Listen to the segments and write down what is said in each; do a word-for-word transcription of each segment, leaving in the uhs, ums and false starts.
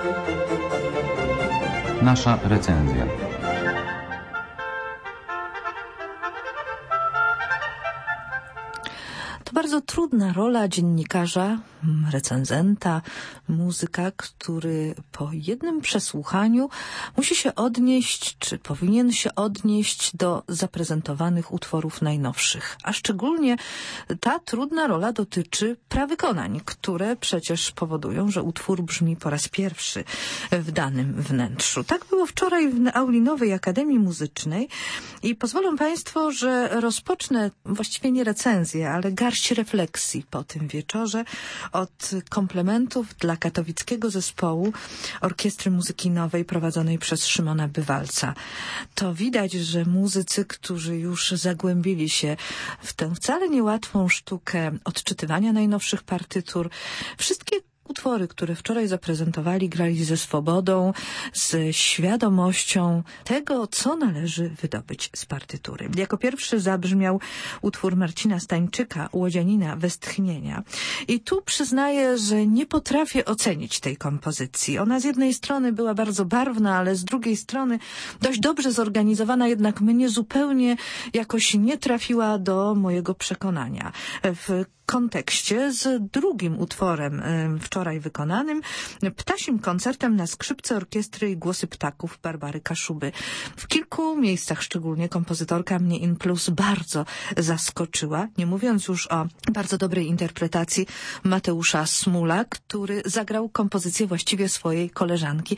Nasza recenzja. To bardzo trudna rola dziennikarza, recenzenta, muzyka, który po jednym przesłuchaniu musi się odnieść, czy powinien się odnieść do zaprezentowanych utworów najnowszych. A szczególnie ta trudna rola dotyczy prawykonań, które przecież powodują, że utwór brzmi po raz pierwszy w danym wnętrzu. Tak było wczoraj w auli Nowej Akademii Muzycznej i pozwolą Państwo, że rozpocznę właściwie nie recenzję, ale garść refleksji po tym wieczorze od komplementów dla katowickiego zespołu Orkiestry Muzyki Nowej prowadzonej przez Szymona Bywalca. To widać, że muzycy, którzy już zagłębili się w tę wcale niełatwą sztukę odczytywania najnowszych partytur, wszystkie utwory, które wczoraj zaprezentowali, grali ze swobodą, z świadomością tego, co należy wydobyć z partytury. Jako pierwszy zabrzmiał utwór Marcina Stańczyka, Łodzianina Westchnienia. I tu przyznaję, że nie potrafię ocenić tej kompozycji. Ona z jednej strony była bardzo barwna, ale z drugiej strony dość dobrze zorganizowana, jednak mnie zupełnie jakoś nie trafiła do mojego przekonania. W kontekście z drugim utworem wczoraj wykonanym, ptasim koncertem na skrzypce, orkiestry i głosy ptaków Barbary Kaszuby. W kilku miejscach szczególnie kompozytorka mnie in plus bardzo zaskoczyła, nie mówiąc już o bardzo dobrej interpretacji Mateusza Smula, który zagrał kompozycję właściwie swojej koleżanki.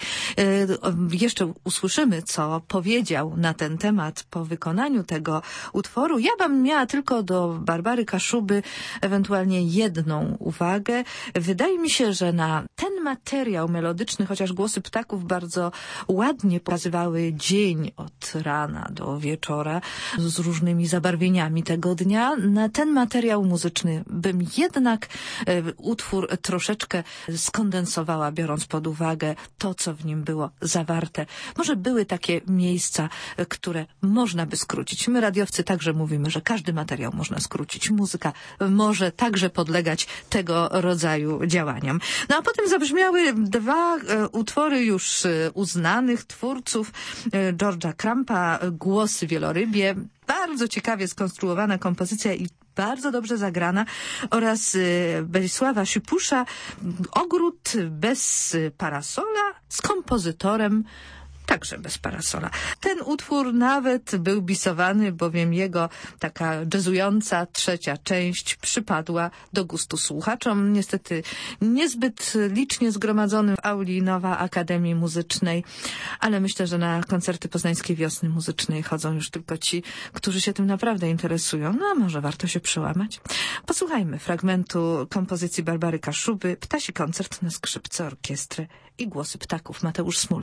Jeszcze usłyszymy, co powiedział na ten temat po wykonaniu tego utworu. Ja bym miała tylko do Barbary Kaszuby ewentualnie jedną uwagę. Wydaje mi się, że na ten materiał melodyczny, chociaż głosy ptaków bardzo ładnie pokazywały dzień od rana do wieczora z różnymi zabarwieniami tego dnia, na ten materiał muzyczny bym jednak e, utwór troszeczkę skondensowała, biorąc pod uwagę to, co w nim było zawarte. Może były takie miejsca, e, które można by skrócić. My radiowcy także mówimy, że każdy materiał można skrócić. Muzyka może także podlegać tego rodzaju działaniom. No a potem zabrzmiały dwa e, utwory już e, uznanych twórców e, George'a Crumpa, Głosy wielorybie. Bardzo ciekawie skonstruowana kompozycja i bardzo dobrze zagrana, oraz e, Belisława Szypusza, Ogród bez parasola z kompozytorem także bez parasola. Ten utwór nawet był bisowany, bowiem jego taka jazzująca trzecia część przypadła do gustu słuchaczom. Niestety niezbyt licznie zgromadzonym w auli Nowa Akademii Muzycznej, ale myślę, że na koncerty Poznańskiej Wiosny Muzycznej chodzą już tylko ci, którzy się tym naprawdę interesują. No a może warto się przełamać? Posłuchajmy fragmentu kompozycji Barbary Kaszuby, Ptasi koncert na skrzypce, orkiestrę i głosy ptaków. Mateusz Smul.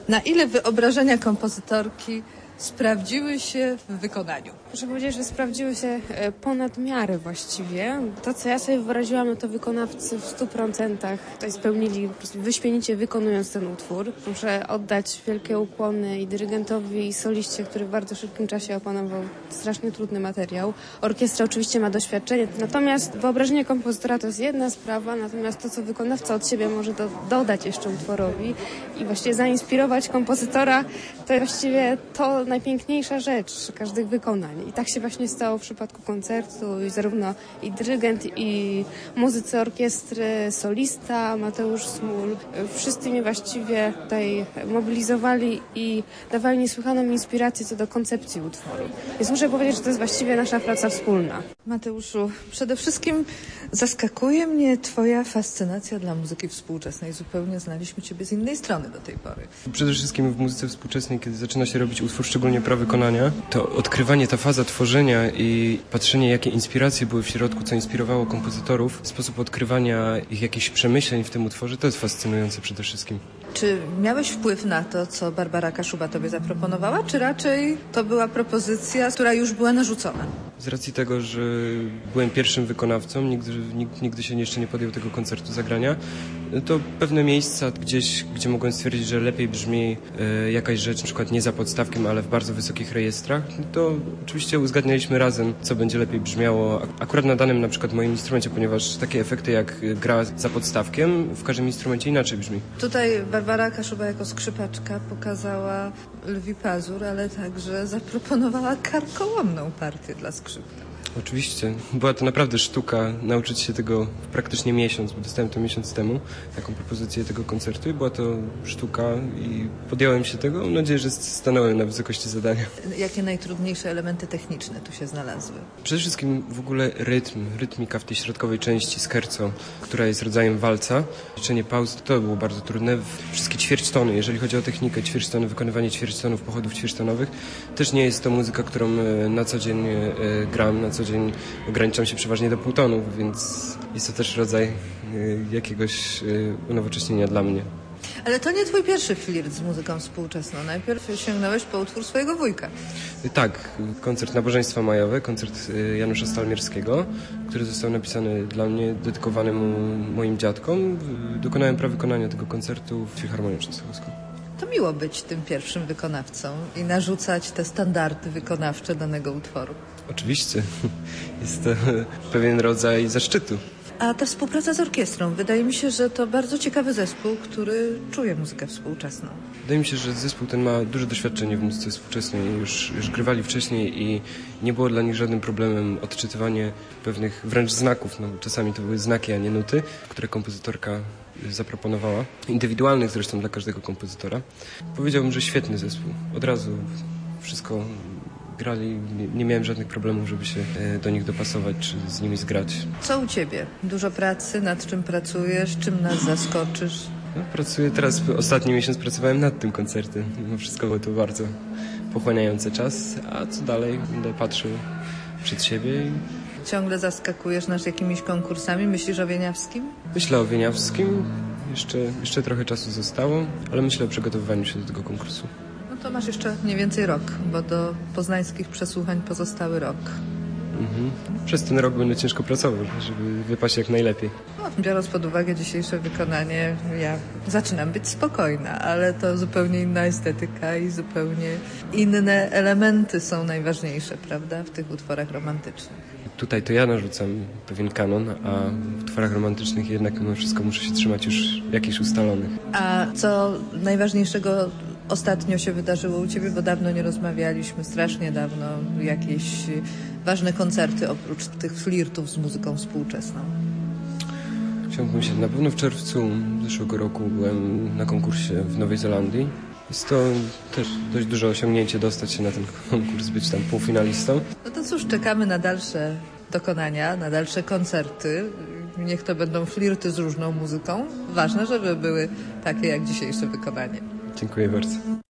Na ile wyobrażenia kompozytorki sprawdziły się w wykonaniu? Muszę powiedzieć, że sprawdziły się ponad miarę właściwie. To, co ja sobie wyobraziłam, no to wykonawcy w stu procentach tutaj spełnili po prostu wyśmienicie wykonując ten utwór. Muszę oddać wielkie ukłony i dyrygentowi, i soliście, który w bardzo szybkim czasie opanował strasznie trudny materiał. Orkiestra oczywiście ma doświadczenie, natomiast wyobrażenie kompozytora to jest jedna sprawa, natomiast to, co wykonawca od siebie może do, dodać jeszcze utworowi i właściwie zainspirować kompozytora, to właściwie to najpiękniejsza rzecz każdych wykonań. I tak się właśnie stało w przypadku koncertu i zarówno i dyrygent, i muzycy orkiestry, solista Mateusz Smul, wszyscy mnie właściwie tutaj mobilizowali i dawali niesłychaną inspirację co do koncepcji utworu. Więc muszę powiedzieć, że to jest właściwie nasza praca wspólna. Mateuszu, przede wszystkim zaskakuje mnie twoja fascynacja dla muzyki współczesnej. Zupełnie znaliśmy ciebie z innej strony do tej pory. Przede wszystkim w muzyce współczesnej, kiedy zaczyna się robić utwór, szczególnie prawykonania, to odkrywanie, ta faza tworzenia i patrzenie, jakie inspiracje były w środku, co inspirowało kompozytorów, sposób odkrywania ich jakichś przemyśleń w tym utworze, to jest fascynujące przede wszystkim. Czy miałeś wpływ na to, co Barbara Kaszuba tobie zaproponowała, czy raczej to była propozycja, która już była narzucona? Z racji tego, że byłem pierwszym wykonawcą, nigdy, nikt nigdy się jeszcze nie podjął tego koncertu zagrania, to pewne miejsca gdzieś, gdzie mogłem stwierdzić, że lepiej brzmi e, jakaś rzecz, na przykład nie za podstawkiem, ale w bardzo wysokich rejestrach, to oczywiście uzgadnialiśmy razem, co będzie lepiej brzmiało akurat na danym na przykład moim instrumencie, ponieważ takie efekty jak gra za podstawkiem w każdym instrumencie inaczej brzmi. Tutaj Barbara Kaszuba jako skrzypaczka pokazała lwi pazur, ale także zaproponowała karkołomną partię dla skrzypka. Oczywiście. Była to naprawdę sztuka nauczyć się tego w praktycznie miesiąc, bo dostałem to miesiąc temu, taką propozycję tego koncertu i była to sztuka i podjąłem się tego. Mam nadzieję, że stanąłem na wysokości zadania. Jakie najtrudniejsze elementy techniczne tu się znalazły? Przede wszystkim w ogóle rytm, rytmika w tej środkowej części scherzo, która jest rodzajem walca. Liczenie pauz, to było bardzo trudne. Wszystkie ćwierćtony, jeżeli chodzi o technikę, ćwierćtony, wykonywanie ćwierćtonów, pochodów ćwierćtonowych, też nie jest to muzyka, którą na co dzień gram, na co dzień ograniczam się przeważnie do półtonów, więc jest to też rodzaj y, jakiegoś y, unowocześnienia dla mnie. Ale to nie twój pierwszy flirt z muzyką współczesną. Najpierw sięgnąłeś po utwór swojego wujka. Y, tak, koncert Nabożeństwa Majowe, koncert y, Janusza Stalmierskiego, który został napisany dla mnie, dedykowany mu moim dziadkom. Y, dokonałem prawykonania tego koncertu w Filharmonii Częstochowską. To miło być tym pierwszym wykonawcą i narzucać te standardy wykonawcze danego utworu. Oczywiście. Jest to pewien rodzaj zaszczytu. A ta współpraca z orkiestrą, wydaje mi się, że to bardzo ciekawy zespół, który czuje muzykę współczesną. Wydaje mi się, że zespół ten ma duże doświadczenie w muzyce współczesnej. Już, już grywali wcześniej i nie było dla nich żadnym problemem odczytywanie pewnych wręcz znaków. No, czasami to były znaki, a nie nuty, które kompozytorka zaproponowała. Indywidualnych zresztą dla każdego kompozytora. Powiedziałbym, że świetny zespół. Od razu wszystko grali, nie miałem żadnych problemów, żeby się do nich dopasować, czy z nimi zgrać. Co u ciebie? Dużo pracy, nad czym pracujesz, czym nas zaskoczysz? No, pracuję teraz, ostatni miesiąc pracowałem nad tym koncertem. Mimo wszystko było to bardzo pochłaniający czas, a co dalej? Będę patrzył przed siebie i... Ciągle zaskakujesz nas jakimiś konkursami? Myślisz o Wieniawskim? Myślę o Wieniawskim. Jeszcze, jeszcze trochę czasu zostało, ale myślę o przygotowywaniu się do tego konkursu. No to masz jeszcze mniej więcej rok, bo do poznańskich przesłuchań pozostały rok. Mhm. Przez ten rok będę ciężko pracował, żeby wypaść jak najlepiej. No, biorąc pod uwagę dzisiejsze wykonanie, ja zaczynam być spokojna, ale to zupełnie inna estetyka i zupełnie inne elementy są najważniejsze, prawda, w tych utworach romantycznych. Tutaj to ja narzucam pewien kanon, a w utworach romantycznych jednak mimo wszystko muszę się trzymać już jakichś ustalonych. A co najważniejszego ostatnio się wydarzyło u ciebie, bo dawno nie rozmawialiśmy, strasznie dawno, jakieś ważne koncerty oprócz tych flirtów z muzyką współczesną? Chciałbym się, na pewno w czerwcu zeszłego roku byłem na konkursie w Nowej Zelandii. Jest to też dość duże osiągnięcie dostać się na ten konkurs, być tam półfinalistą. No to cóż, czekamy na dalsze dokonania, na dalsze koncerty. Niech to będą flirty z różną muzyką. Ważne, żeby były takie jak dzisiejsze wykonanie. Dziękuję bardzo.